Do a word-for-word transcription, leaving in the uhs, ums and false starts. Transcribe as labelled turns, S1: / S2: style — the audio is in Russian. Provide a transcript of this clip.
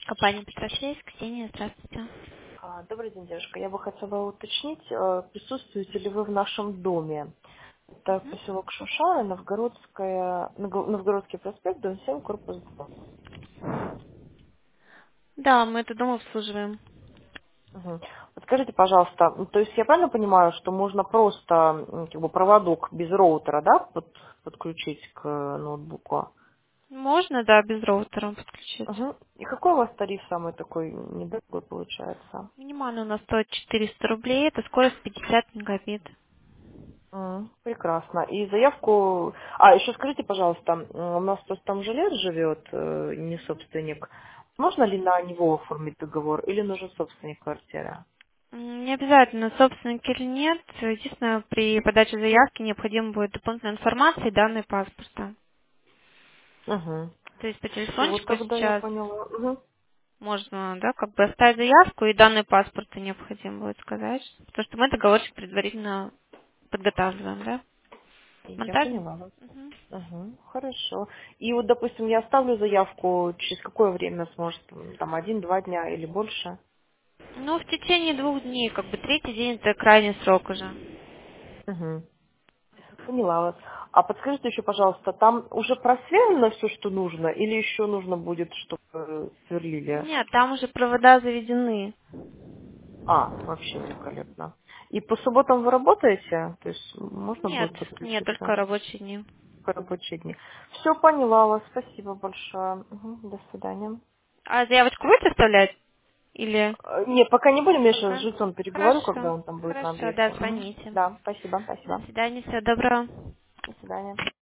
S1: Компания Петрошлейск, Ксения, здравствуйте.
S2: А, Добрый день, девушка. Я бы хотела уточнить, э, присутствуете ли вы в нашем доме. Это
S1: Мгм.
S2: поселок Шушара, Новгородская, Новго- Новгородский проспект, дом семь, корпус два.
S1: Да, мы этот дом обслуживаем.
S2: Мгм. Вот скажите, пожалуйста, м, то есть я правильно понимаю, что можно просто м, как бы проводок без роутера, да, под- подключить к ноутбуку?
S1: Можно, да, без роутера подключить.
S2: Мгм. И какой у вас тариф самый такой недорогой получается?
S1: Минимально у нас стоит четыреста рублей, это скорость пятьдесят мегабит.
S2: М, Прекрасно. И заявку... А, еще скажите, пожалуйста, м, у нас просто там жилец живет, э, не собственник. Можно ли на него оформить договор или нужен собственник квартиры?
S1: М, Не обязательно, собственник или нет. Единственное, при подаче заявки необходима будет дополнительная информация и данные паспорта.
S2: Угу.
S1: То есть по
S2: Все,
S1: телефончику
S2: тогда я
S1: сейчас
S2: поняла. Мгм.
S1: можно, да, как бы оставить заявку и данные паспорта необходимо будет сказать. Потому что мы договорчик предварительно подготавливаем, да?
S2: Я
S1: Монтаж?
S2: поняла вас.
S1: Мгм.
S2: Угу, хорошо. И вот, допустим, я оставлю заявку, через какое время сможет, м, там, один-два дня или больше?
S1: Ну, в течение двух дней, как бы третий день это крайний срок уже.
S2: Угу. Поняла вас. А подскажите еще, пожалуйста, там уже просверлено все, что нужно, или еще нужно будет, чтобы сверлили?
S1: Нет, там уже провода заведены.
S2: А, вообще великолепно. И по субботам вы работаете? То есть можно
S1: Нет,
S2: будет
S1: нет,
S2: подключиться
S1: только рабочие дни.
S2: в рабочие дни? Все поняла вас. Спасибо большое. Мгм, до свидания.
S1: А заявочку будете оставлять? Или
S2: Э, Не, пока не будем, я сейчас с
S1: пока?
S2: жильцом переговорю,
S1: Хорошо,
S2: когда он там будет на
S1: хорошо, да,
S2: объекте. Мгм.
S1: звоните.
S2: Да, спасибо,
S1: До
S2: спасибо.
S1: свидания, всего доброго.
S2: До свидания.